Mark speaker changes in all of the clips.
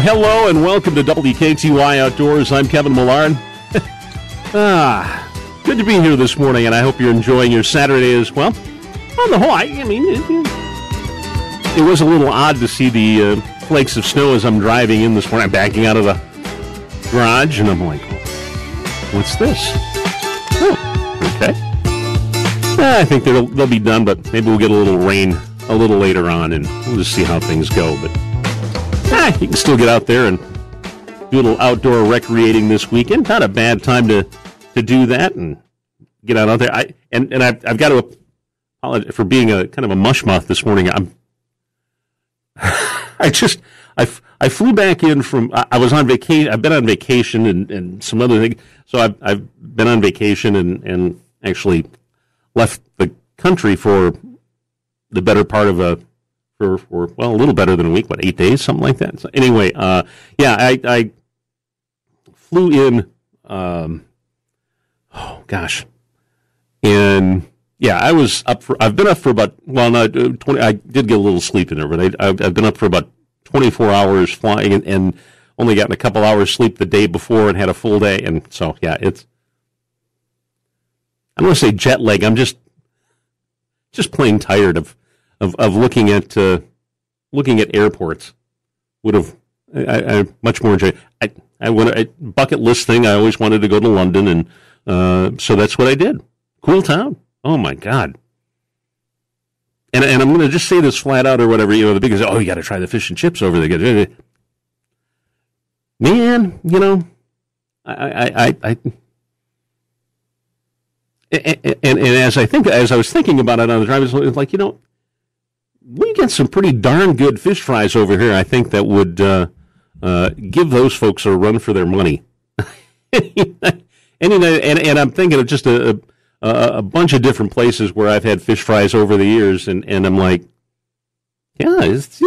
Speaker 1: hello, and welcome to WKTY Outdoors. I'm Kevin Millard. Good to be here this morning, and I hope you're enjoying your Saturday as well. On the whole, it was a little odd to see the flakes of snow as I'm driving in this morning. I'm backing out of the garage, and I'm like, what's this? Oh, okay. I think they'll be done, but maybe we'll get a little rain a little later on, and we'll just see how things go. But you can still get out there and do a little outdoor recreating this weekend. Not a bad time to do that and get out there. I've got to apologize for being a kind of a mushmouth this morning. I flew back in from. I was on vacation. I've been on vacation and some other things. So I've been on vacation and actually left the country for the better part of a little better than a week, 8 days, something like that. So anyway, I flew in, and I was I've been up for about, 20, I did get a little sleep in there, but I've been up for about 24 hours flying and only gotten a couple hours sleep the day before and had a full day. And so, I don't want to say jet lag. I'm just plain tired of looking at airports. Would have I much more enjoyed. I went a bucket list thing. I always wanted to go to London, and so that's what I did. Cool town. Oh my God. And I'm going to just say this flat out or whatever. The biggest. Oh, you got to try the fish and chips over there. Man, And as I was thinking about it on the drive, it's like, we get some pretty darn good fish fries over here. I think that would give those folks a run for their money. and I'm thinking of just a bunch of different places where I've had fish fries over the years, and I'm like, it's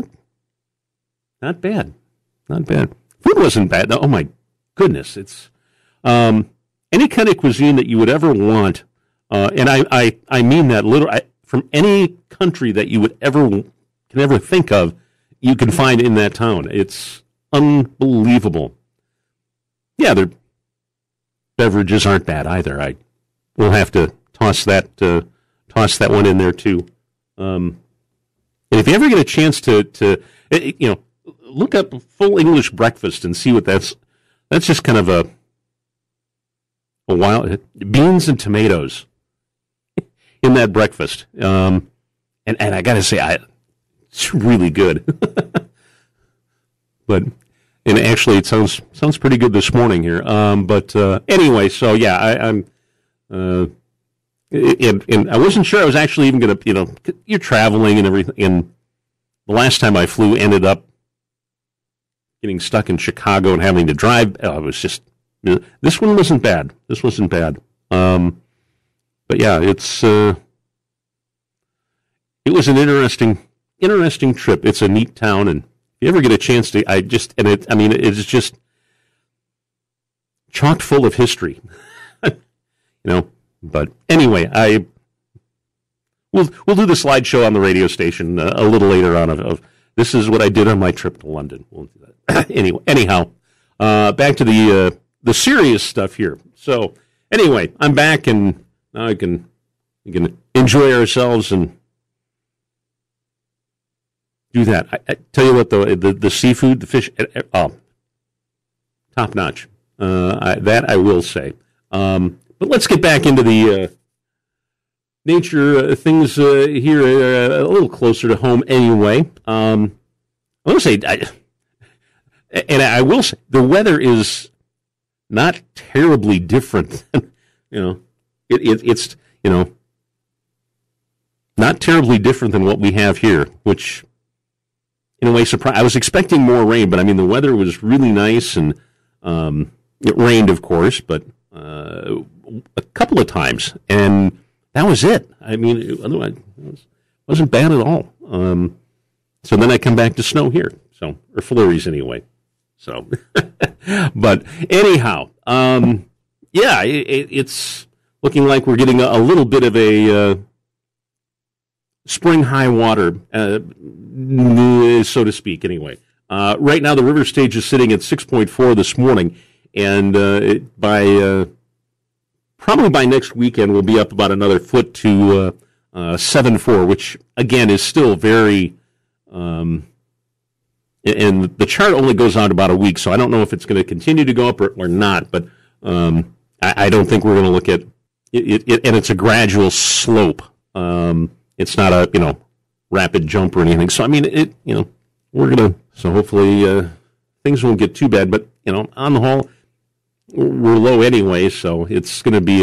Speaker 1: not bad, not bad. Food wasn't bad. Oh my goodness, it's. Any kind of cuisine that you would ever want, and I mean that literally, from any country that you would can ever think of, you can find in that town. It's unbelievable. Yeah, their beverages aren't bad either. I will have to toss that one in there too. And if you ever get a chance to look up full English breakfast and see what that's just kind of a wild beans and tomatoes in that breakfast, and I got to say, it's really good. And actually, it sounds pretty good this morning here. But anyway, so I'm and I wasn't sure I was actually even going to, you're traveling and everything. And the last time I flew, ended up getting stuck in Chicago and having to drive. It was just. This one wasn't bad. But yeah, it was an interesting trip. It's a neat town, and if you ever get a chance to, it's just chock full of history, But anyway, we'll do the slideshow on the radio station a little later on of this is what I did on my trip to London. We'll do that. Anyhow, back to the serious stuff here. So anyway, I'm back, and now we can enjoy ourselves and do that. I tell you what, though, the seafood, the fish, top notch. That I will say. But let's get back into the nature things here a little closer to home. Anyway, I will say, I will say, the weather is not terribly different. It's not terribly different than what we have here, which in a way surprised. I was expecting more rain, but the weather was really nice, and it rained, of course, but a couple of times, and that was it. Otherwise, it wasn't bad at all. So then I come back to snow here, or flurries anyway. So, but anyhow, it's looking like we're getting a little bit of a spring high water, so to speak. Anyway, Right now, the river stage is sitting at 6.4 this morning, and probably by next weekend, we'll be up about another foot to 7.4, which again is still very. And the chart only goes out about a week, so I don't know if it's going to continue to go up or not. But I don't think we're going to look at it, and it's a gradual slope. It's not a rapid jump or anything. So I mean, we're gonna. So hopefully things won't get too bad. But on the whole, we're low anyway, so it's going to be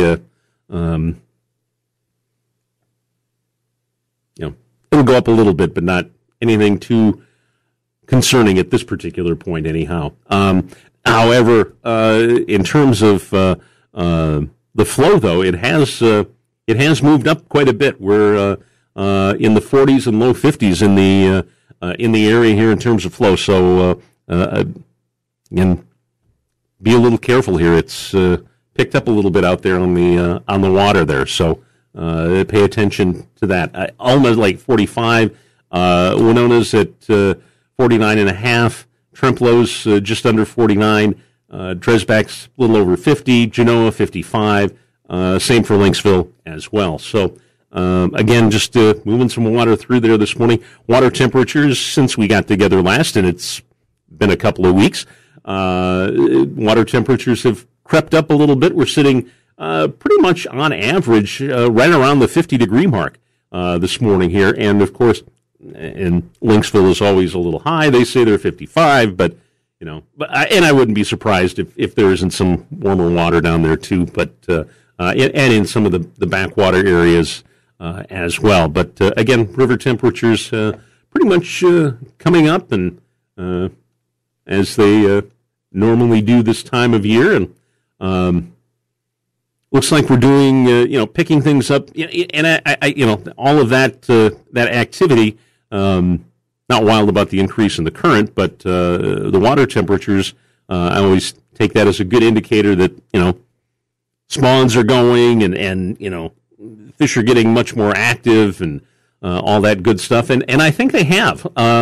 Speaker 1: it'll go up a little bit, but not anything too concerning at this particular point, anyhow. However, in terms of the flow, though, it has moved up quite a bit. We're in the 40s and low 50s in the area here in terms of flow. So again, be a little careful here. It's picked up a little bit out there on the water there. So pay attention to that. Almost like 45. Winona's at 49.5. Trempealeau's just under 49. Dresbach's a little over 50. Genoa 55. Same for Lynxville as well. So again, just moving some water through there this morning. Water temperatures since we got together last, and it's been a couple of weeks. Water temperatures have crept up a little bit. We're sitting pretty much on average right around the 50-degree mark this morning here. And, of course, and Lynxville is always a little high. They say they're 55, but, and I wouldn't be surprised if there isn't some warmer water down there, too, but and in some of the backwater areas as well. But, again, river temperatures pretty much coming up and as they normally do this time of year, and looks like we're doing, picking things up, and I all of that that activity. Not wild about the increase in the current, but the water temperatures. I always take that as a good indicator that spawns are going, and fish are getting much more active, and all that good stuff. And I think they have.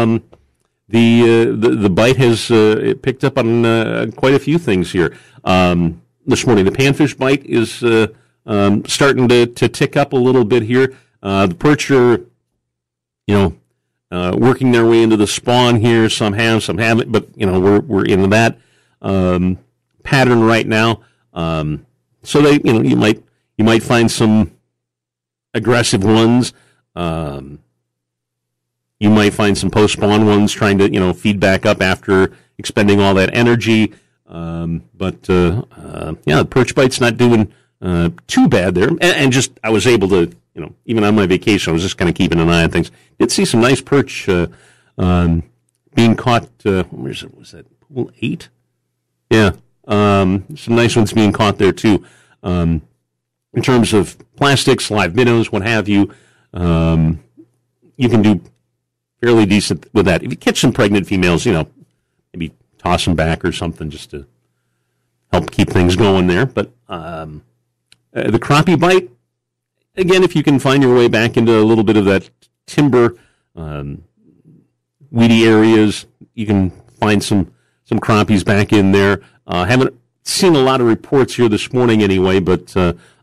Speaker 1: The bite has picked up on quite a few things here this morning. The panfish bite is starting to tick up a little bit here. The perch are, working their way into the spawn here. Some have, some haven't, but we're in that pattern right now. So they, you might find some aggressive ones. You might find some post-spawn ones trying to, feed back up after expending all that energy. But the perch bite's not doing too bad there. And just, I was able to, even on my vacation, I was just kind of keeping an eye on things. Did see some nice perch being caught. Where is it? Was that pool 8? Yeah. Some nice ones being caught there, too. In terms of plastics, live minnows, what have you, you can do fairly decent with that. If you catch some pregnant females, maybe toss them back or something just to help keep things going there. But the crappie bite, again, if you can find your way back into a little bit of that timber, weedy areas, you can find some crappies back in there. Haven't seen a lot of reports here this morning anyway, but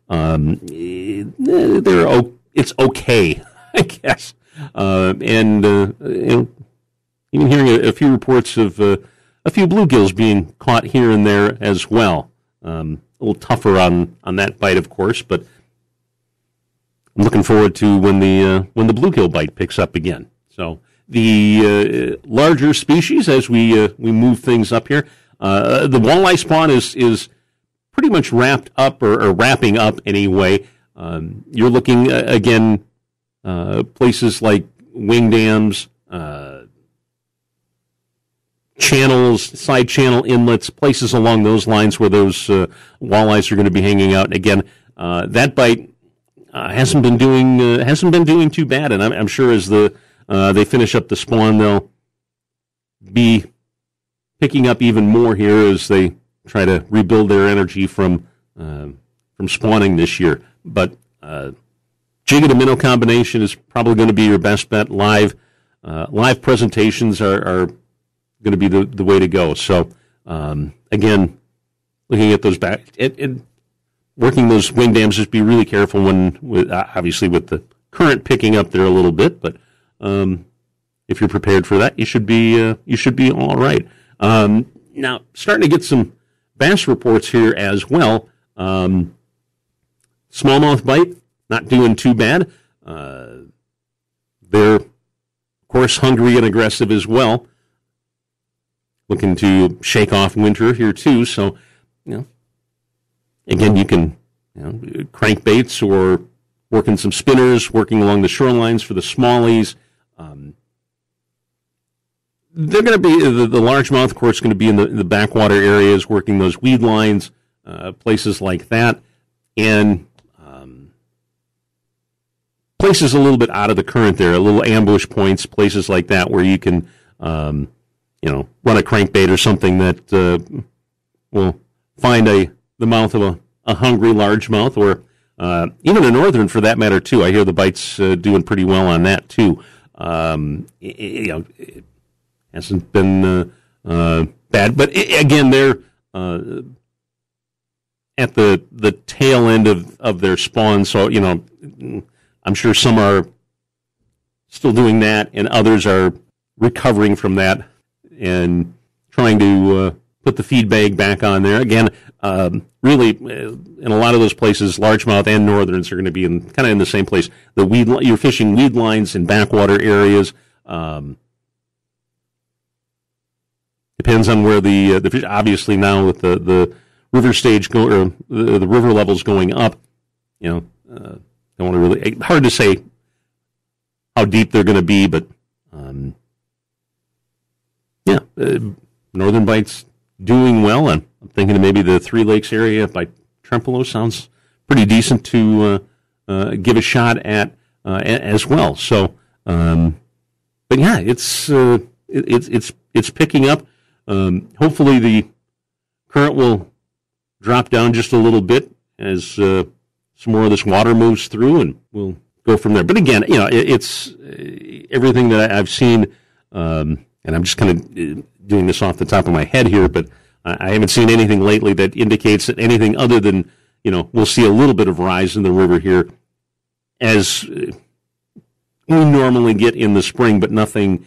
Speaker 1: it's okay, I guess. And even hearing a few reports of a few bluegills being caught here and there as well. A little tougher on that bite, of course, but I'm looking forward to when the bluegill bite picks up again. So the larger species, as we move things up here, the walleye spawn is pretty much wrapped up or wrapping up anyway. You're looking again. Places like wing dams, channels, side channel inlets, places along those lines where those walleyes are going to be hanging out. And again, that bite hasn't been doing too bad. And I'm sure as they finish up the spawn, they'll be picking up even more here as they try to rebuild their energy from spawning this year. But jig and a minnow combination is probably going to be your best bet. Live presentations are going to be the way to go. So again, looking at those back and working those wing dams, just be really careful obviously with the current picking up there a little bit, but if you're prepared for that, you should be all right. Now, starting to get some bass reports here as well. Smallmouth bite, not doing too bad. They're, of course, hungry and aggressive as well. Looking to shake off winter here, too. So, again, you can crank baits or working some spinners, working along the shorelines for the smallies. They're going to be, the largemouth, of course, going to be in the backwater areas, working those weed lines, places like that, and places a little bit out of the current there, a little ambush points, places like that where you can, run a crankbait or something that will find the mouth of a hungry largemouth, or even a northern for that matter too. I hear the bites doing pretty well on that too. It hasn't been bad, but again, they're at the tail end of their spawn. So I'm sure some are still doing that, and others are recovering from that and trying to put the feed bag back on there. Again, really, in a lot of those places, largemouth and northerns are going to be kind of in the same place. You're fishing weed lines in backwater areas. Depends on where the fish. Obviously, now with the river stage the river levels going up, don't want to really. Hard to say how deep they're going to be, but northern bites doing well, and I'm thinking maybe the Three Lakes area by Trempealeau sounds pretty decent to give a shot at as well. So, but yeah, it's picking up. Hopefully the current will drop down just a little bit as some more of this water moves through, and we'll go from there. But again, it's everything that I've seen, and I'm just kind of doing this off the top of my head here, but I haven't seen anything lately that indicates that anything other than, we'll see a little bit of rise in the river here as we normally get in the spring, but nothing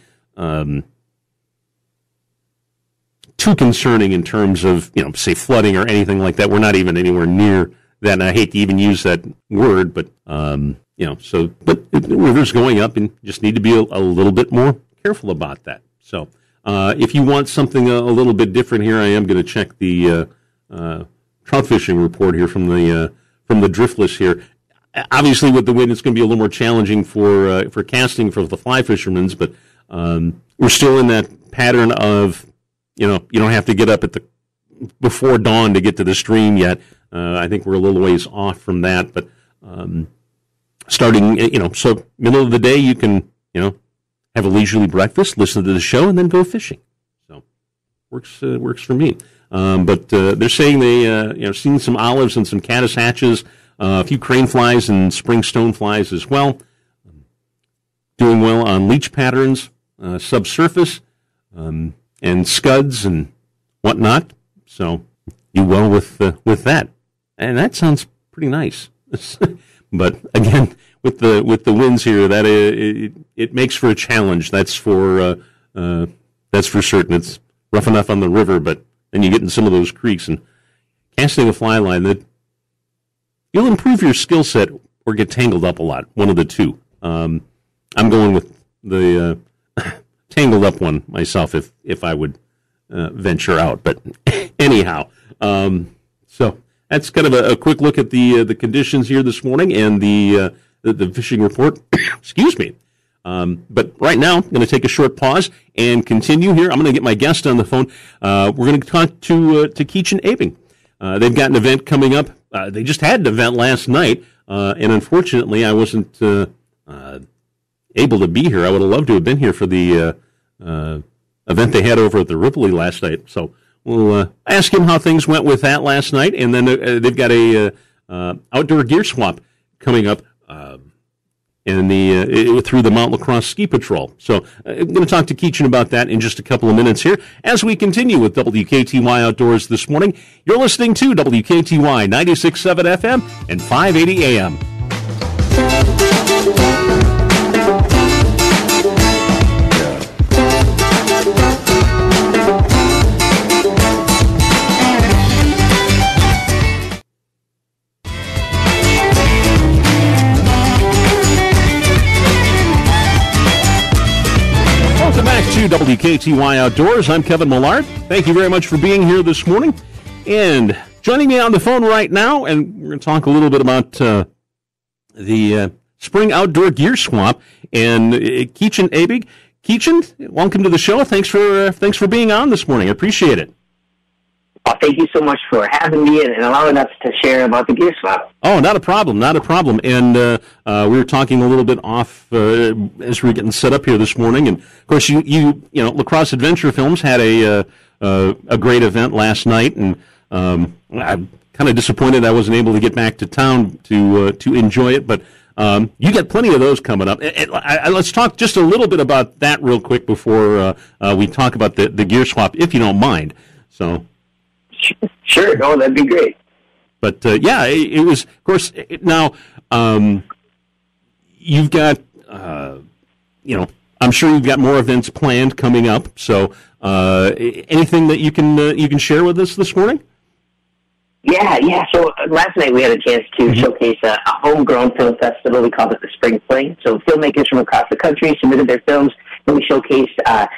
Speaker 1: too concerning in terms of, say flooding or anything like that. We're not even anywhere near that, and I hate to even use that word, but, but the river's going up and just need to be a little bit more careful about that. So, if you want something a little bit different here, I am going to check the trout fishing report here from the Driftless here. Obviously, with the wind, it's going to be a little more challenging for casting for the fly fishermen, but we're still in that pattern of, you don't have to get up before dawn to get to the stream yet. I think we're a little ways off from that, but starting, so middle of the day, you can, have a leisurely breakfast, listen to the show, and then go fishing. So works for me. But they're saying they seen some olives and some caddis hatches, a few crane flies and spring stone flies as well. Doing well on leech patterns, subsurface, and scuds and whatnot. So do well with that, and that sounds pretty nice. But again, with the winds here, that it makes for a challenge. That's for certain. It's rough enough on the river, but then you get in some of those creeks and casting a fly line that you'll improve your skill set or get tangled up a lot. One of the two. I'm going with the tangled up one myself if I would venture out. But anyhow, so that's kind of a quick look at the conditions here this morning and the fishing report. Excuse me. But right now, I'm going to take a short pause and continue here. I'm going to get my guest on the phone. We're going to talk to Keach and Abing. They've got an event coming up. They just had an event last night, and unfortunately, I wasn't able to be here. I would have loved to have been here for the event they had over at the Ripley last night. So we'll ask him how things went with that last night, and then they've got a outdoor gear swap coming up and through the Mount Lacrosse Ski Patrol. So I'm going to talk to Keachin about that in just a couple of minutes here as we continue with WKTY Outdoors this morning. You're listening to WKTY 96.7 FM and 580 AM. To WKTY Outdoors. I'm Kevin Millard. Thank you very much for being here this morning. And joining me on the phone right now, and we're going to talk a little bit about the spring outdoor gear swap. And Keachin Abig. Keachin, welcome to the show. Thanks for being on this morning. I appreciate it.
Speaker 2: Well, thank you so much for having me and allowing us to share about the gear swap.
Speaker 1: Oh, not a problem, not a problem. And we were talking a little bit off as we were getting set up here this morning. And of course, you know, Lacrosse Adventure Films had a great event last night, and I'm kind of disappointed I wasn't able to get back to town to enjoy it. But you got plenty of those coming up. Let's talk just a little bit about that real quick before we talk about the gear swap, if you don't mind. So.
Speaker 2: Sure, no, that'd be great.
Speaker 1: But yeah, it was. Of course, now you've got, you know, I'm sure you've got more events planned coming up. So, anything that you can share with us this morning?
Speaker 2: Yeah. So last night we had a chance to showcase a homegrown film festival. We called it the Spring Fling. So filmmakers from across the country submitted their films, and we showcased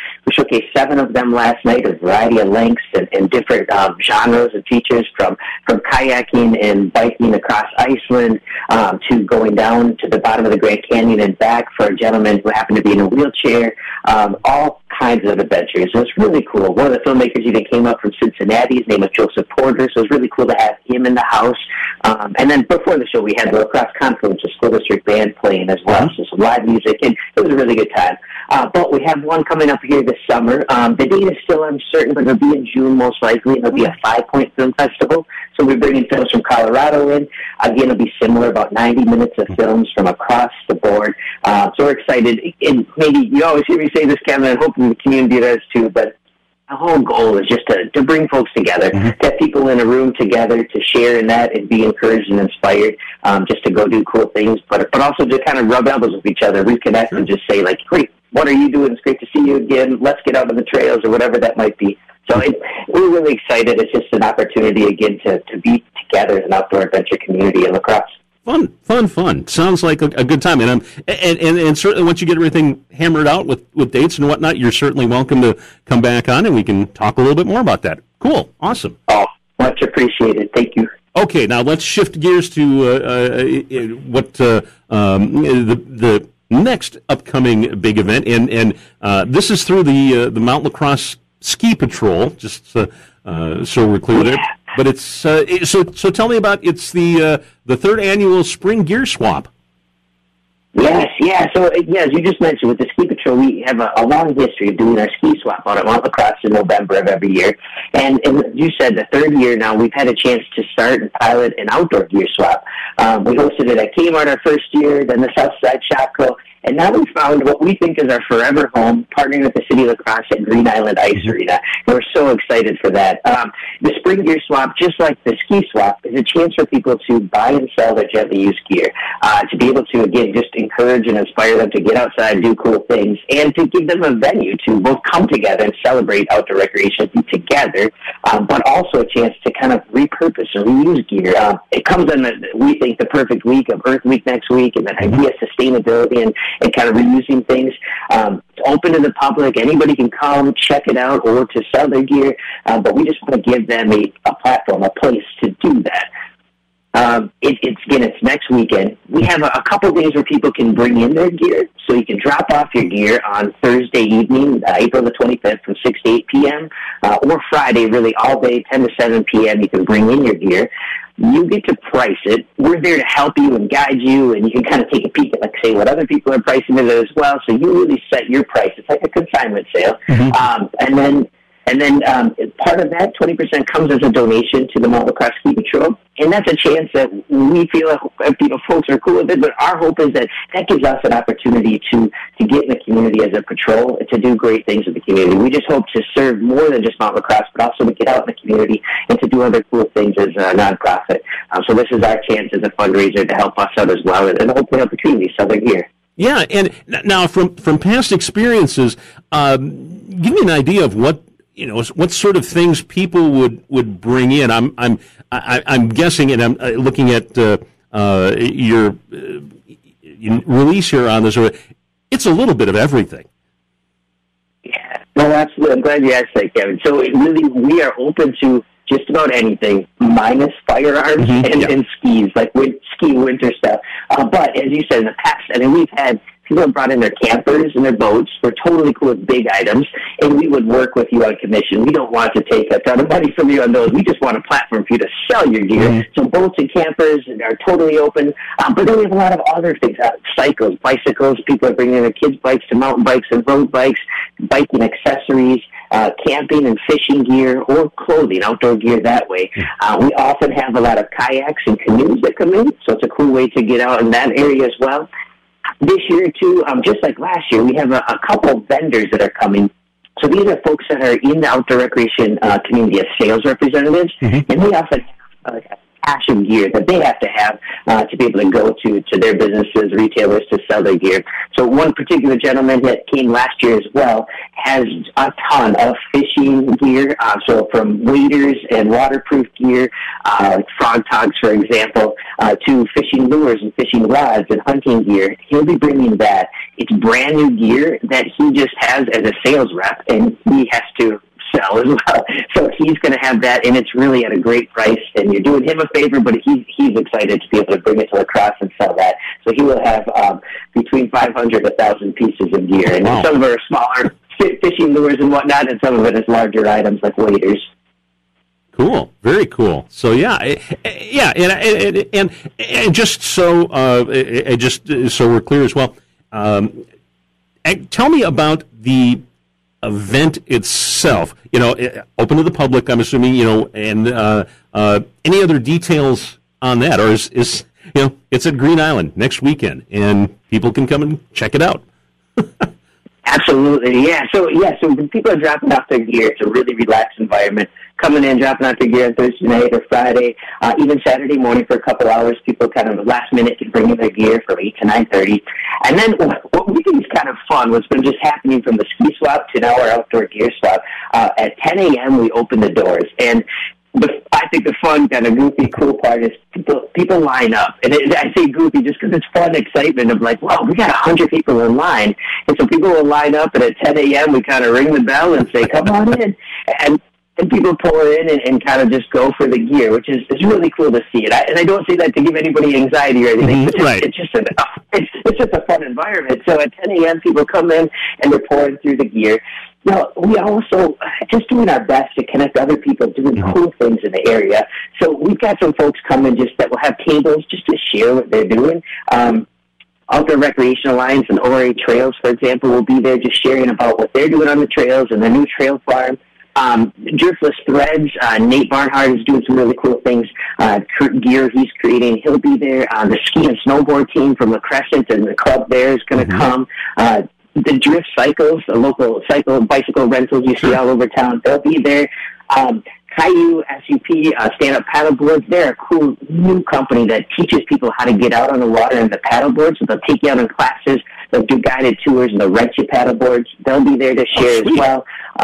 Speaker 2: 7 of them last night, a variety of lengths and different genres and features, from kayaking and biking across Iceland to going down to the bottom of the Grand Canyon and back for a gentleman who happened to be in a wheelchair. All kinds of adventures. It was really cool. One of the filmmakers even came up from Cincinnati. His name was Joseph Porter, so it was really cool to have him in the house. And then before the show, we had the Lacrosse Confluence, a school district band playing as well, so some live music, and it was a really good time. But we have one coming up here this summer. The date is still uncertain, but it'll be in June most likely. It'll be a 5-point film festival. So we're bringing films from Colorado in. Again, it'll be similar, about 90 minutes of films from across the board. So we're excited. And maybe you always hear me say this, Kevin, and hoping the community does too, but the whole goal is just to bring folks together, to have people in a room together to share in that and be encouraged and inspired, just to go do cool things, but also to kind of rub elbows with each other, reconnect, and just say, like, great, what are you doing? It's great to see you again. Let's get out on the trails, or whatever that might be. So we're really excited. It's just an opportunity, again, to be together as an outdoor adventure community in lacrosse.
Speaker 1: Fun. Sounds like a good time. And certainly once you get everything hammered out with dates and whatnot, you're certainly welcome to come back on and we can talk a little bit more about that. Cool. Awesome.
Speaker 2: Oh, much appreciated. Thank you.
Speaker 1: Okay, now let's shift gears to what the next upcoming big event, and this is through the Mount Lacrosse Ski Patrol. Just so we're clear there. But it's so tell me about it's the third annual Spring Gear Swap.
Speaker 2: Yes, yeah. So, as you just mentioned, with the Ski Patrol, we have a long history of doing our ski swap out at Mount Lacrosse in November of every year. And you said the third year now, we've had a chance to start and pilot an outdoor gear swap. We hosted it at Kmart our first year, then the Southside Shopco. And now we found what we think is our forever home, partnering with the City of Lacrosse at Green Island Ice Arena. And we're so excited for that. The Spring Gear Swap, just like the ski swap, is a chance for people to buy and sell their gently used gear, to be able to, again, just encourage and inspire them to get outside and do cool things, and to give them a venue to both come together and celebrate outdoor recreation together, but also a chance to kind of repurpose and reuse gear. It comes in, we think, the perfect week of Earth Week next week, and the idea of sustainability and kind of reusing things. It's open to the public. Anybody can come, check it out, or to sell their gear. But we just want to give them a platform, a place to do that. It's next weekend. We have a couple days where people can bring in their gear. So you can drop off your gear on Thursday evening, April the 25th from 6 to 8 p.m., or Friday, really all day, 10 to 7 p.m. You can bring in your gear. You get to price it. We're there to help you and guide you, and you can kind of take a peek at, like, say, what other people are pricing it as well. So you really set your price. It's like a consignment sale. And then part of that, 20% comes as a donation to the Mount Lacrosse Ski Patrol. And that's a chance that we feel folks are cool with it, but our hope is that gives us an opportunity to get in the community as a patrol and to do great things in the community. We just hope to serve more than just mountain lacrosse, but also to get out in the community and to do other cool things as a nonprofit. So this is our chance as a fundraiser to help us out as well, and hopefully help the community sell their gear.
Speaker 1: Yeah, and now from past experiences, give me an idea of what sort of things people would bring in. I'm guessing, and I'm looking at your release here on this. It's a little bit of everything.
Speaker 2: Yeah, well, absolutely. I'm glad you asked that, Kevin. So we are open to just about anything, minus firearms and skis, like ski winter stuff. But as you said in the past, we've had people have brought in their campers and their boats. We're totally cool with big items, and we would work with you on commission. We don't want to take a ton of money from you on those. We just want a platform for you to sell your gear. So boats and campers are totally open. But then we have a lot of other things, cycles, bicycles. People are bringing their kids' bikes to mountain bikes and road bikes, biking accessories, camping and fishing gear, or clothing, outdoor gear that way. We often have a lot of kayaks and canoes that come in, so it's a cool way to get out in that area as well. This year, too, just like last year, we have a couple vendors that are coming. So these are folks that are in the outdoor recreation community as sales representatives, and they often have a cache of gear that they have to have to be able to go to their businesses, retailers, to sell their gear. So one particular gentleman that came last year as well has a ton of fishing gear, so from waders and waterproof gear, like frog togs, for example, to fishing lures and fishing rods and hunting gear. He'll be bringing that. It's brand new gear that he just has as a sales rep, and he has to sell as well. So he's going to have that, and it's really at a great price, and you're doing him a favor, but he's excited to be able to bring it to lacrosse and sell that. So he will have between 500 and 1,000 pieces of gear, and some of it are smaller fishing lures and whatnot, and some of it is larger items like waders.
Speaker 1: Cool, very cool. So and just so we're clear as well. Tell me about the event itself. Open to the public, I'm assuming. And any other details on that, or is it's at Green Island next weekend, and people can come and check it out.
Speaker 2: Absolutely, yeah. So when people are dropping off their gear, it's a really relaxed environment. Coming in, dropping off their gear on Thursday night or Friday, even Saturday morning for a couple hours. People kind of last minute can bring in their gear from 8 to 9:30. And then what we think is kind of fun, what's been just happening from the ski swap to now our outdoor gear swap, at 10 a.m. we open the doors. And I think the fun, kind of goofy, cool part is people line up. And I say goofy just because it's fun excitement of like, wow, we got 100 people in line. And so people will line up, and at 10 a.m. we kind of ring the bell and say, come on in. And people pour in and kind of just go for the gear, which is really cool to see. And I don't say that to give anybody anxiety or anything.
Speaker 1: Right.
Speaker 2: It's just a fun environment. So at 10 a.m. people come in and they're pouring through the gear. Now, we also just doing our best to connect other people doing cool things in the area. So we've got some folks coming that will have tables just to share what they're doing. Outdoor Recreation Alliance and ORA Trails, for example, will be there just sharing about what they're doing on the trails and the new trail farm. Driftless Threads, Nate Barnhart is doing some really cool things. Gear he's creating, he'll be there. The ski and snowboard team from the Crescent and the club there is going to come. The Drift Cycles, the local bicycle rentals you see all over town, they'll be there. Caillou SUP, stand-up paddleboards, they're a cool new company that teaches people how to get out on the water and the paddleboard. So they'll take you out on classes, they'll do guided tours, and they'll rent you paddleboards. They'll be there to share as well.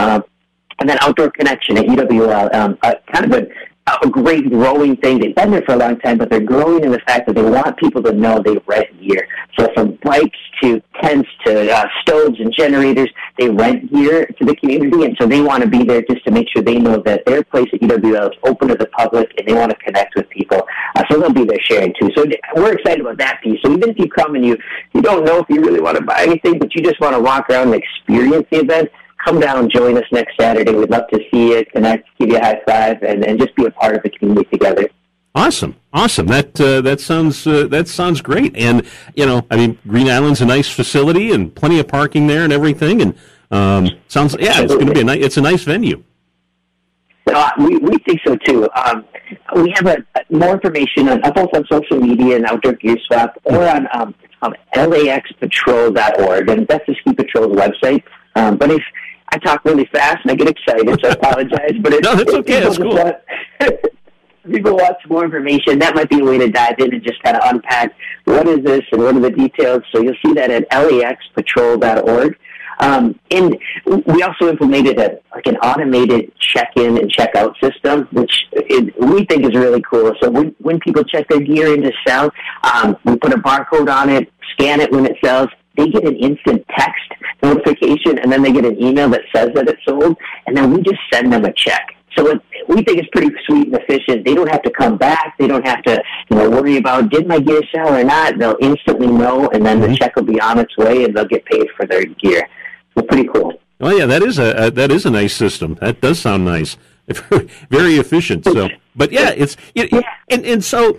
Speaker 2: And then Outdoor Connection at UWL, kind of a great growing thing. They've been there for a long time, but they're growing in the fact that they want people to know they rent gear. So from bikes to tents to stoves and generators, they rent gear to the community, and so they want to be there just to make sure they know that their place at UWL is open to the public and they want to connect with people. So they'll be there sharing too. So we're excited about that piece. So even if you come and you don't know if you really want to buy anything, but you just want to walk around and experience the event, come down and join us next Saturday. We'd love to see you, connect, give you a high five, and just be a part of the community together.
Speaker 1: Awesome. That sounds great. And Green Island's a nice facility and plenty of parking there and everything. And it's going to be it's a nice venue.
Speaker 2: No, we think so too. We have more information on both on social media and Outdoor Gear Swap, or on it's called laxpatrol.org, and that's the Ski Patrol's website. But if I talk really fast and I get excited, so I apologize. But
Speaker 1: no, that's okay. That's cool.
Speaker 2: People want some more information, that might be a way to dive in and just kind of unpack what is this and what are the details. So you'll see that at laxpatrol.org. And we also implemented an automated check-in and check-out system, which we think is really cool. So when people check their gear into sell, we put a barcode on it, scan it when it sells. They get an instant text notification, and then they get an email that says that it's sold, and then we just send them a check. So we think it's pretty sweet and efficient. They don't have to come back. They don't have to worry about, did my gear sell or not? They'll instantly know, and then the check will be on its way, and they'll get paid for their gear. It's pretty cool.
Speaker 1: Oh yeah, that is a nice system. That does sound nice. Very efficient. So, but yeah, and so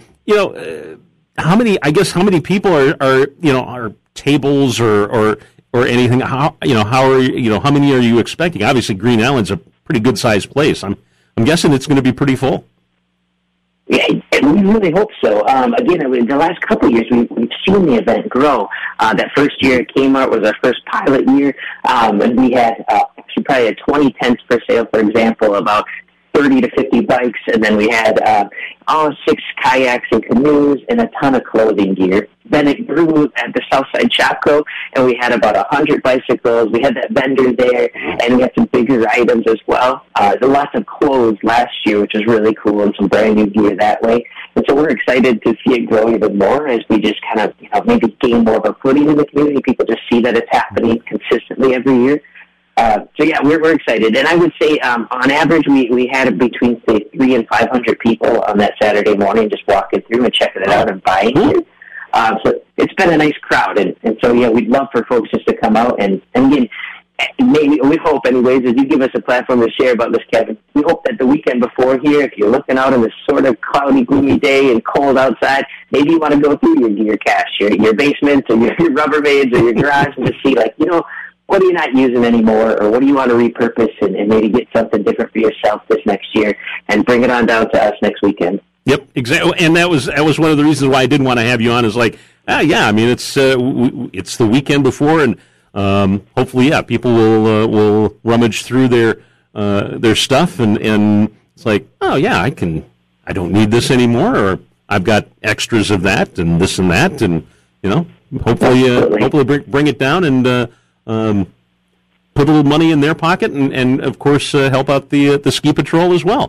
Speaker 1: how many people are tables or anything? How many are you expecting? Obviously, Green Island's a pretty good sized place. I'm guessing it's going to be pretty full.
Speaker 2: Yeah, we really hope so. Again, the last couple of years, we've seen the event grow. That first year at Kmart was our first pilot year, and we had probably 20 tents per sale, for example, about 30 to 50 bikes, and then we had all 6 kayaks and canoes and a ton of clothing gear. Then it grew at the Southside Shopco, and we had about 100 bicycles. We had that vendor there, and we had some bigger items as well. There were lots of clothes last year, which was really cool, and some brand new gear that way. And so we're excited to see it grow even more as we just kind of maybe gain more of a footing in the community. People just see that it's happening consistently every year. So yeah, we're excited, and I would say on average we had between say 300 and 500 people on that Saturday morning just walking through and checking it out and buying it. So it's been a nice crowd, and so yeah, we'd love for folks just to come out and again, maybe we hope anyways, as you give us a platform to share about this, Kevin. We hope that the weekend before here, if you're looking out on this sort of cloudy, gloomy day and cold outside, maybe you want to go through your gear cache, your basement, or your Rubbermaids, or your garage, and just see what are you not using anymore, or what do you want to repurpose and maybe get something different for yourself this next year and bring it on down to us next weekend.
Speaker 1: Yep, exactly. And that was one of the reasons why I didn't want to have you on is I mean, it's the weekend before, and hopefully, people will rummage through their stuff and it's like, oh yeah, I don't need this anymore, or I've got extras of that and this and that, and hopefully bring it down and put a little money in their pocket, and of course help out the Ski Patrol as well.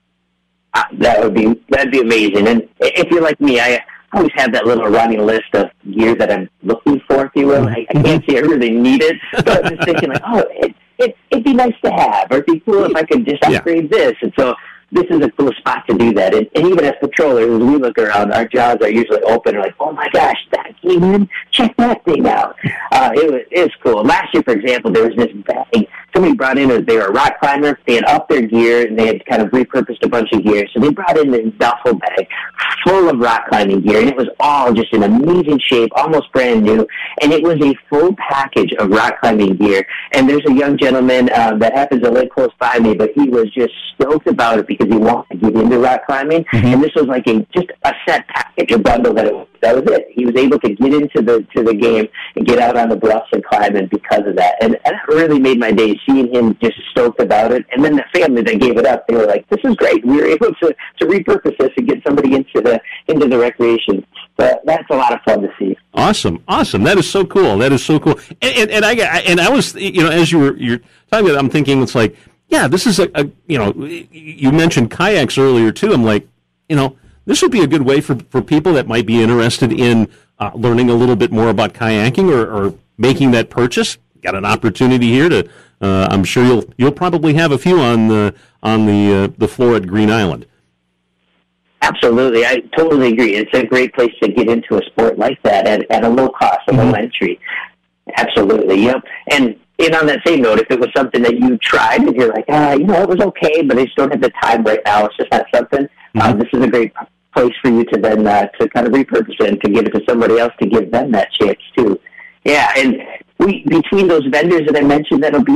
Speaker 2: That'd be amazing. And if you're like me, I always have that little running list of gear that I'm looking for, if you will. I can't say I really need it, but I'm just thinking it'd be nice to have, or it'd be cool if I could just upgrade this. And so this is a cool spot to do that. And even as patrollers, as we look around, our jaws are usually open. We're like, oh my gosh, that came in. Check that thing out. It was cool. Last year, for example, there was this bag. Somebody brought in, they were a rock climber. They had upped their gear, and they had kind of repurposed a bunch of gear. So they brought in this duffel bag full of rock climbing gear, and it was all just in amazing shape, almost brand new. And it was a full package of rock climbing gear. And there's a young gentleman that happens to live close by me, but he was just stoked about it because he wanted to get into rock climbing. And this was like just a set package, a bundle that was it. He was able to get into the game and get out on the bluffs and climb, and because of that. And that really made my day, seeing him just stoked about it. And then the family that gave it up, they were like, this is great. We were able to repurpose this and get somebody into the recreation. But that's a lot of fun to see.
Speaker 1: Awesome. That is so cool. And I was, as you're talking about it, I'm thinking it's like, yeah, this is you mentioned kayaks earlier too. I'm like, this would be a good way for people that might be interested in learning a little bit more about kayaking or making that purchase. Got an opportunity here to. I'm sure you'll probably have a few on the floor at Green Island.
Speaker 2: Absolutely, I totally agree. It's a great place to get into a sport like that at a low cost, a low entry. Absolutely, yep. And on that same note, if it was something that you tried and you're like, it was okay, but I just don't have the time right now, it's just not something. This is a great place for you to then to kind of repurpose it and to give it to somebody else to give them that chance too. Yeah, and between those vendors that I mentioned that'll be there,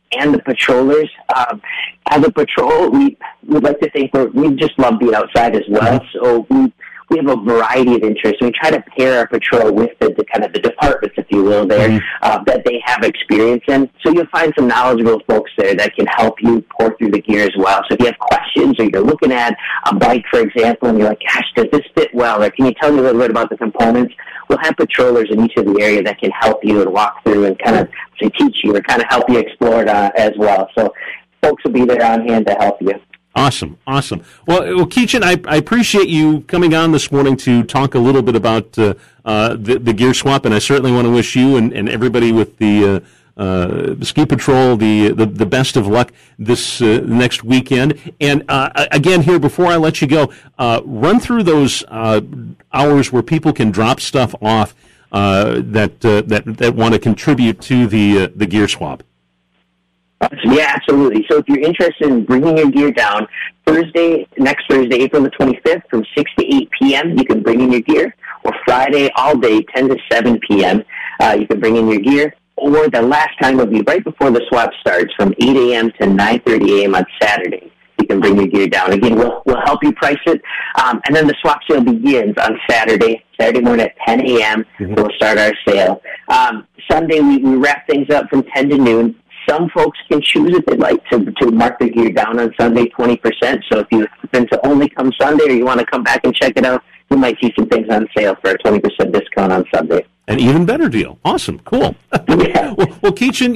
Speaker 2: and the patrollers. As a patrol, we would like to think we just love being outside as well. So we have a variety of interests. We try to pair our patrol with the kind of the departments, if you will, there that they have experience in. So you'll find some knowledgeable folks there that can help you pour through the gear as well. So if you have questions or you're looking at a bike, for example, and you're like, gosh, does this fit well? Or can you tell me a little bit about the components? We'll have patrollers in each of the area that can help you and walk through and kind of teach you or kind of help you explore it as well. So folks will be there on hand to help you.
Speaker 1: Awesome. Well, Keechan, I appreciate you coming on this morning to talk a little bit about the gear swap, and I certainly want to wish you and everybody with the Ski Patrol the best of luck this next weekend. And again, here before I let you go, run through those hours where people can drop stuff off that want to contribute to the gear swap.
Speaker 2: Yeah, absolutely. So if you're interested in bringing your gear down, next Thursday, April the 25th, from 6 to 8 p.m., you can bring in your gear. Or Friday, all day, 10 to 7 p.m., you can bring in your gear. Or the last time will be right before the swap starts, from 8 a.m. to 9:30 a.m. on Saturday. You can bring your gear down. Again, we'll help you price it. And then the swap sale begins on Saturday morning at 10 a.m. We'll start our sale. Sunday, we wrap things up from 10 to noon. Some folks can choose if they'd like to mark their gear down on Sunday 20%. So if you happen to only come Sunday or you want to come back and check it out, you might see some things on sale for a 20% discount on Sunday.
Speaker 1: An even better deal. Awesome. Cool.
Speaker 2: Yeah.
Speaker 1: Well, Keechan,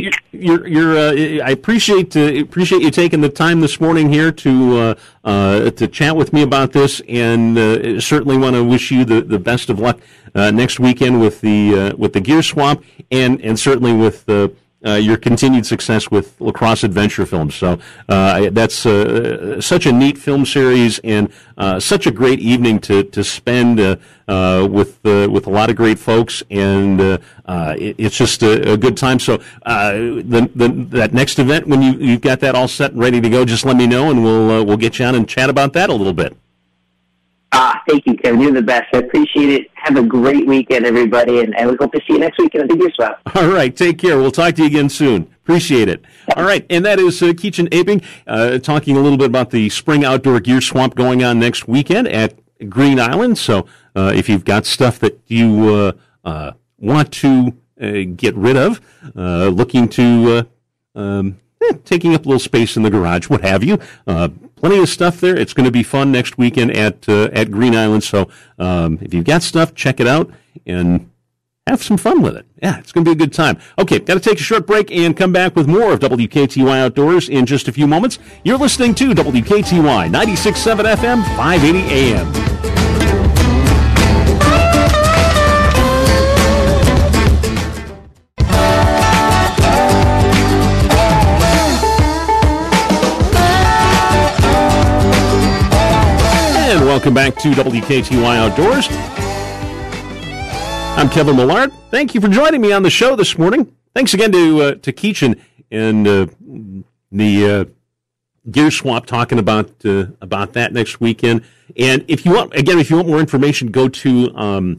Speaker 1: I appreciate you taking the time this morning here to chat with me about this, and certainly want to wish you the best of luck next weekend with the gear swap, and certainly with your continued success with Lacrosse Adventure Films. So that's such a neat film series, and such a great evening to spend with a lot of great folks, and it's just a good time. So that next event, when you've got that all set and ready to go, just let me know, and we'll get you on and chat about that a little bit.
Speaker 2: Thank you, Kevin. You're the best. I appreciate it. Have a great weekend, everybody, and we hope to see you next weekend at the Gear Swap.
Speaker 1: All right. Take care. We'll talk to you again soon. Appreciate it. All right. And that is Keechan Aping talking a little bit about the Spring Outdoor Gear Swap going on next weekend at Green Island. So if you've got stuff that you want to get rid of, looking to taking up a little space in the garage, what have you, plenty of stuff there. It's going to be fun next weekend at Green Island. So if you've got stuff, check it out and have some fun with it. Yeah, it's going to be a good time. Okay, got to take a short break and come back with more of WKTY Outdoors in just a few moments. You're listening to WKTY 96.7 FM, 580 AM. Welcome back to WKTY Outdoors. I'm Kevin Millard. Thank you for joining me on the show this morning. Thanks again to Keechan and the gear swap, talking about that next weekend. And if you want more information, go to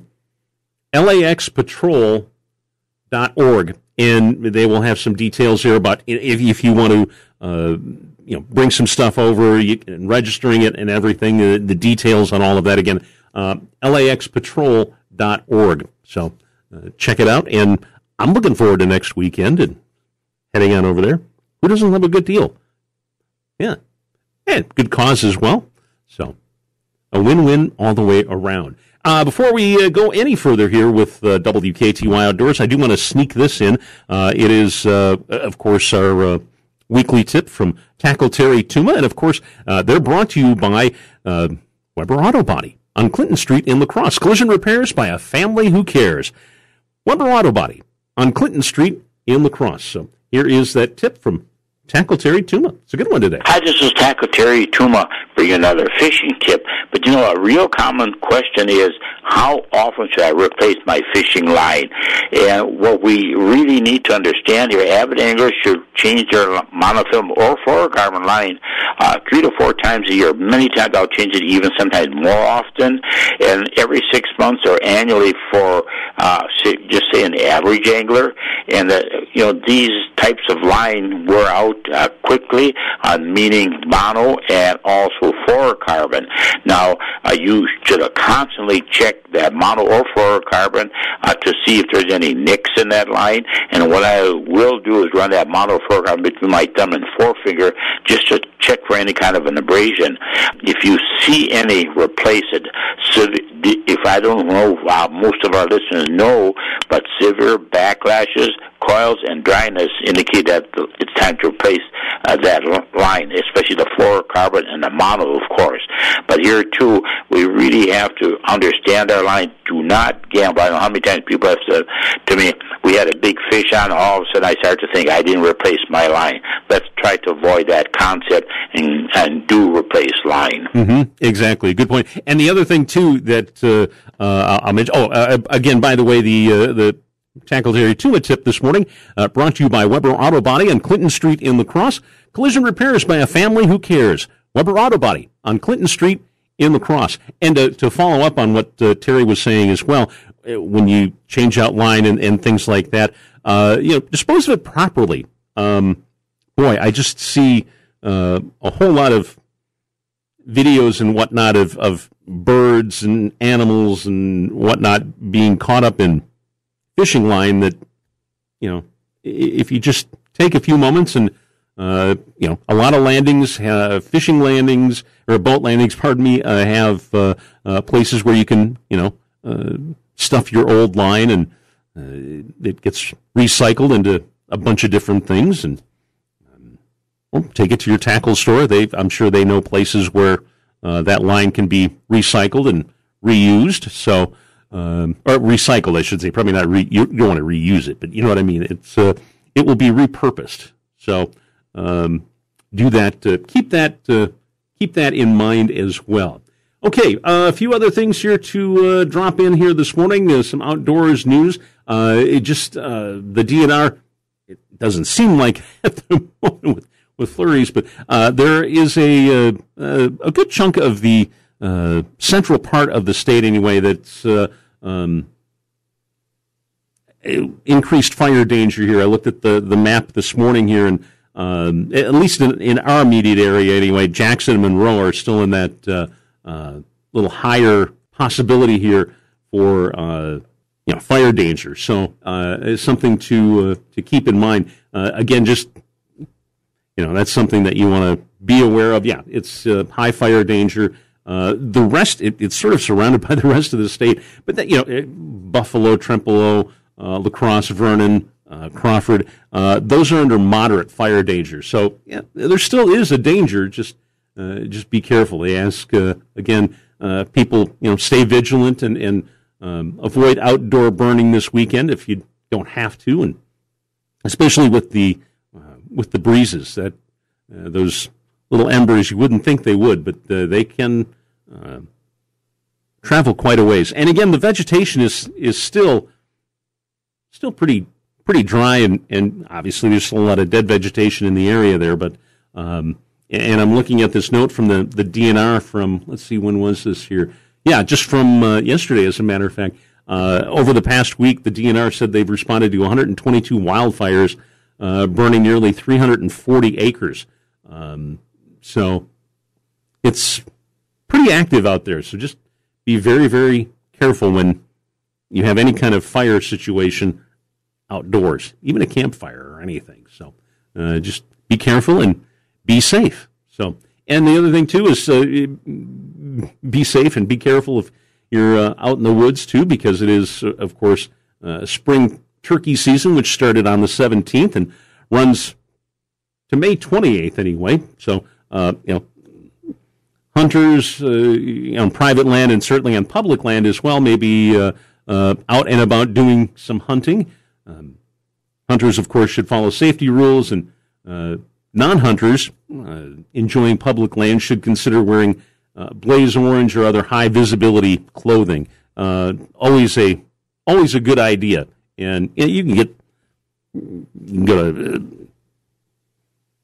Speaker 1: laxpatrol.org, and they will have some details there about if you want to bring some stuff over, and registering it and everything, the details on all of that. Again, laxpatrol.org. So check it out, and I'm looking forward to next weekend and heading on over there. Who doesn't love a good deal? Yeah. And good cause as well. So a win-win all the way around. Before we go any further here with WKTY Outdoors, I do want to sneak this in. It is, of course, our weekly tip from Tackle Terry Tuma, and of course, they're brought to you by Weber Auto Body on Clinton Street in La Crosse. Collision repairs by a family who cares. Weber Auto Body on Clinton Street in La Crosse. So here is that tip from Tackle Terry Tuma. It's a good one today.
Speaker 3: Hi, this is Tackle Terry Tuma bringing another fishing tip. But a real common question is, how often should I replace my fishing line? And what we really need to understand here, avid anglers should change their monofilm or fluorocarbon line 3 to 4 times a year. Many times I'll change it even sometimes more often, and every 6 months or annually for just say an average angler. And these types of line wear out quickly, meaning mono and also fluorocarbon. Now you should constantly check that mono or fluorocarbon to see if there's any nicks in that line. And what I will do is run that mono fluorocarbon between my thumb and forefinger just to check for any kind of an abrasion. If you see any, replace it. So if I don't know, most of our listeners know, but severe backlashes, coils, and dryness indicate that it's time to replace that line, especially the fluorocarbon and the mono, of course. But here, too, we really have to understand our line. Do not gamble. I don't know how many times people have said to me, we had a big fish on, all of a sudden I start to think I didn't replace my line. Let's try to avoid that concept and do replace line.
Speaker 1: Mm-hmm. Exactly. Good point. And the other thing, too, that I'll mention, again, by the way, the Tackle Terry Tuma tip this morning, brought to you by Weber Auto Body on Clinton Street in La Crosse. Collision repairs by a family who cares. Weber Auto Body on Clinton Street in La Crosse. And to follow up on what Terry was saying as well, when you change out line and things like that, dispose of it properly. Boy, I just see a whole lot of videos and whatnot of birds and animals and whatnot being caught up in fishing line that, if you just take a few moments and, a lot of landings, fishing landings, or boat landings, have places where you can, stuff your old line and it gets recycled into a bunch of different things. And take it to your tackle store. I'm sure they know places where that line can be recycled and reused. So, or recycled, I should say. Probably not. You don't want to reuse it, but you know what I mean. It will be repurposed. So do that. Keep that in mind as well. Okay, a few other things here to drop in here this morning. Some outdoors news. The DNR. It doesn't seem like at the moment with flurries, but there is a good chunk of the central part of the state anyway that's increased fire danger here. I looked at the map this morning here, and at least in our immediate area anyway, Jackson and Monroe are still in that little higher possibility here for fire danger. So it's something to keep in mind. Again, just that's something that you want to be aware of. Yeah, it's high fire danger. The rest, it's sort of surrounded by the rest of the state. But Buffalo, Trempealeau, La Crosse, Vernon, Crawford, those are under moderate fire danger. So there still is a danger. Just be careful. They ask again, people stay vigilant and avoid outdoor burning this weekend if you don't have to, and especially with the breezes that those little embers, you wouldn't think they would, but they can travel quite a ways. And again, the vegetation is still pretty dry, and obviously there's still a lot of dead vegetation in the area there. But and I'm looking at this note from the DNR from, let's see, when was this here? Yeah, just from yesterday, as a matter of fact. Over the past week, the DNR said they've responded to 122 wildfires, burning nearly 340 acres. So it's pretty active out there. So just be very, very careful when you have any kind of fire situation outdoors, even a campfire or anything. So just be careful and be safe. So, and the other thing too is be safe and be careful if you're out in the woods too, because it is, of course, spring turkey season, which started on the 17th and runs to May 28th anyway. So, hunters on private land and certainly on public land as well may be out and about doing some hunting. Hunters, of course, should follow safety rules, and non-hunters enjoying public land should consider wearing blaze orange or other high visibility clothing. Always a good idea. And you can go to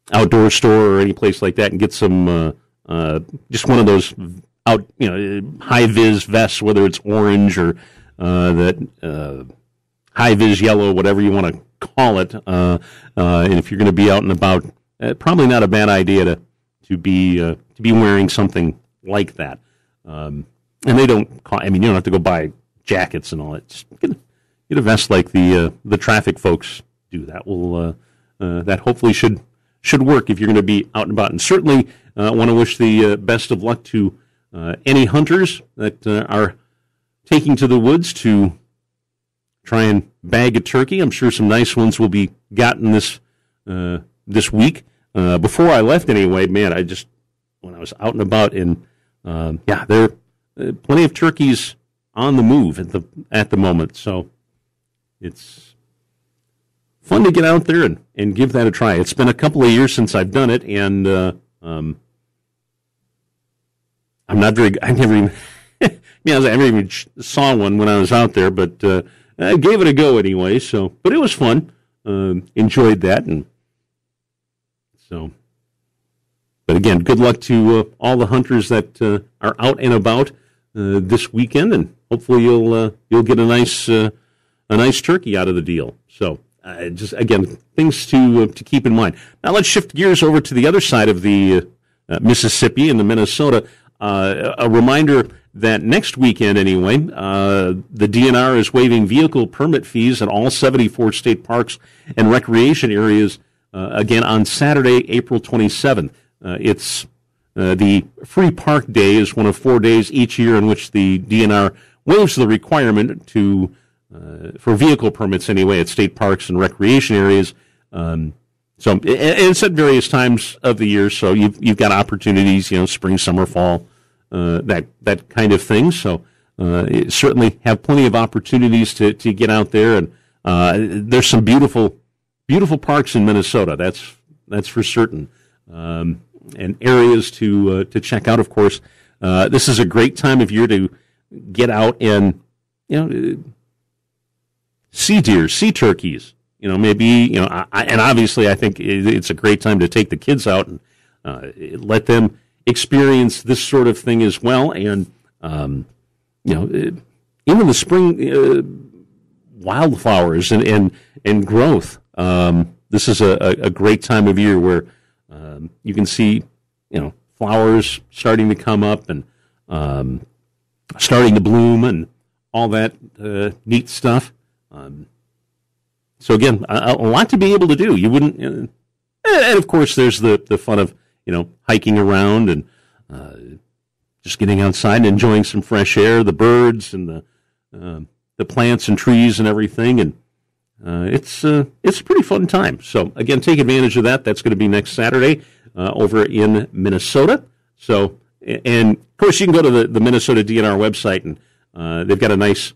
Speaker 1: outdoor store or any place like that and get some just one of those high vis vests, whether it's orange or that high vis yellow, whatever you want to call it. And if you're going to be out and about, probably not a bad idea to be wearing something like that. And they don't cost, you don't have to go buy jackets and all that. Just get a vest like the traffic folks do. That will that hopefully should work if you're going to be out and about. And certainly want to wish the best of luck to any hunters that are taking to the woods to try and bag a turkey. I'm sure some nice ones will be gotten this week. Before I left anyway, man, when I was out and about, and there are plenty of turkeys on the move at the moment. So it's fun to get out there and give that a try. It's been a couple of years since I've done it, and I'm not very. I never even. I never even saw one when I was out there, but I gave it a go anyway. So, but it was fun. Enjoyed that, and so. But again, good luck to all the hunters that are out and about this weekend, and hopefully you'll get a nice turkey out of the deal. So, just again, things to keep in mind. Now let's shift gears over to the other side of the Mississippi and the Minnesota. A reminder that next weekend, anyway, the DNR is waiving vehicle permit fees at all 74 state parks and recreation areas again on Saturday, April 27th. It's the Free Park Day is one of 4 days each year in which the DNR waives the requirement for vehicle permits anyway at state parks and recreation areas. And it's at various times of the year, so you've got opportunities, spring, summer, fall, that kind of thing. So certainly have plenty of opportunities to get out there, and there's some beautiful parks in Minnesota. That's for certain, and areas to check out. Of course, this is a great time of year to get out and see deer, see turkeys. Maybe and obviously I think it's a great time to take the kids out and let them experience this sort of thing as well. And even the spring wildflowers and growth. This is a great time of year where you can see flowers starting to come up and starting to bloom and all that neat stuff. So again, a lot to be able to do. You wouldn't, and of course, there's the fun of hiking around and just getting outside and enjoying some fresh air, the birds and the plants and trees and everything, and it's a pretty fun time. So again, take advantage of that. That's going to be next Saturday over in Minnesota. So, and of course, you can go to the Minnesota DNR website, and they've got a nice.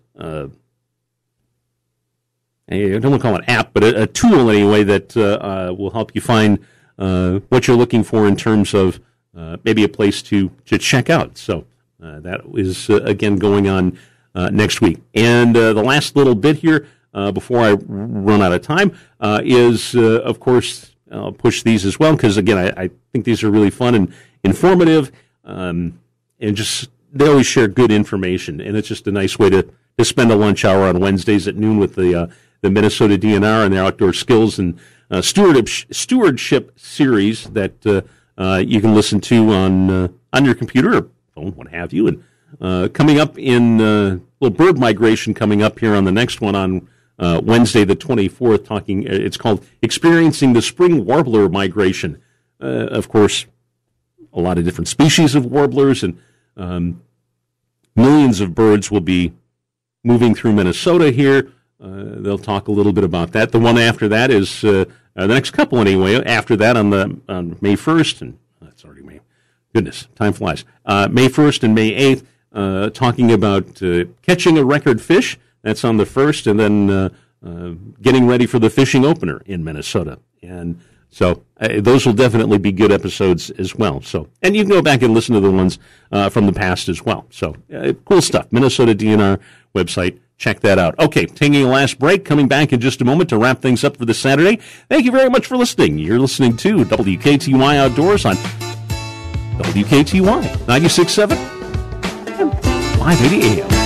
Speaker 1: I don't want to call it an app, but a tool anyway that will help you find what you're looking for in terms of maybe a place to check out. So that is, again, going on next week. And the last little bit here before I run out of time is, of course, I'll push these as well because, again, I think these are really fun and informative and just they always share good information. And it's just a nice way to spend a lunch hour on Wednesdays at noon with the Minnesota DNR and their outdoor skills and stewardship series that you can listen to on your computer or phone, what have you. And coming up in bird migration coming up here on the next one on Wednesday the 24th. It's called Experiencing the Spring Warbler Migration. Of course, a lot of different species of warblers and millions of birds will be moving through Minnesota here. They'll talk a little bit about that. The one after that is the next couple anyway. After that on May 1st, and that's already May. Goodness, time flies. May 1st and May 8th, talking about catching a record fish. That's on the 1st, and then getting ready for the fishing opener in Minnesota. And so those will definitely be good episodes as well. So, and you can go back and listen to the ones from the past as well. So cool stuff. Minnesota DNR website. check that out. Okay, taking a last break, coming back in just a moment to wrap things up for this Saturday. Thank you very much for listening. You're listening to WKTY Outdoors on WKTY 96.7 and 580 AM.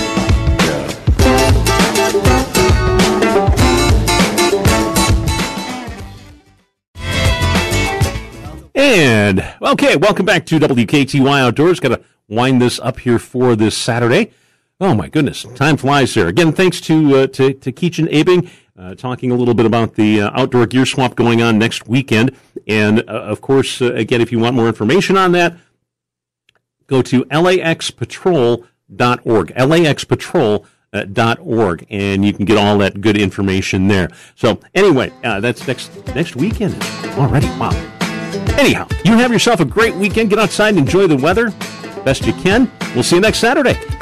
Speaker 1: And, okay, welcome back to WKTY Outdoors. Got to wind this up here for this Saturday. Oh, my goodness. Time flies there. Again, thanks to Keechan Abing, talking a little bit about the outdoor gear swap going on next weekend. And, of course, again, if you want more information on that, go to laxpatrol.org, laxpatrol.org, and you can get all that good information there. So, anyway, that's next weekend already. Wow. Anyhow, you have yourself a great weekend. Get outside and enjoy the weather best you can. We'll see you next Saturday.